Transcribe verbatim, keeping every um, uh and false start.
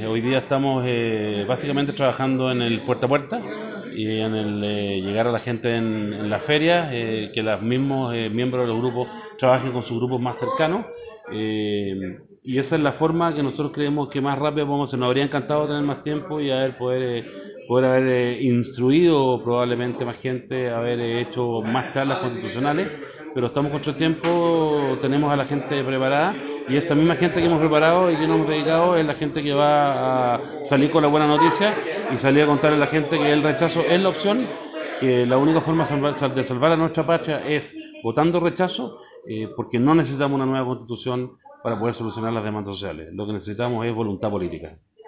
Eh, hoy día estamos eh, básicamente trabajando en el puerta a puerta y en el eh, llegar a la gente en, en las ferias, eh, que los mismos eh, miembros de los grupos trabajen con sus grupos más cercanos. eh, y esa es la forma que nosotros creemos que más rápido podemos hacer. Nos habría encantado tener más tiempo y haber poder, eh, poder haber eh, instruido probablemente más gente, haber eh, hecho más charlas constitucionales, pero estamos contra el tiempo, tenemos a la gente preparada y esta misma gente que hemos preparado y que nos hemos dedicado es la gente que va a salir con la buena noticia y salir a contarle a la gente que el rechazo es la opción, que la única forma de salvar a nuestra patria es votando rechazo, eh, porque no necesitamos una nueva constitución para poder solucionar las demandas sociales. Lo que necesitamos es voluntad política.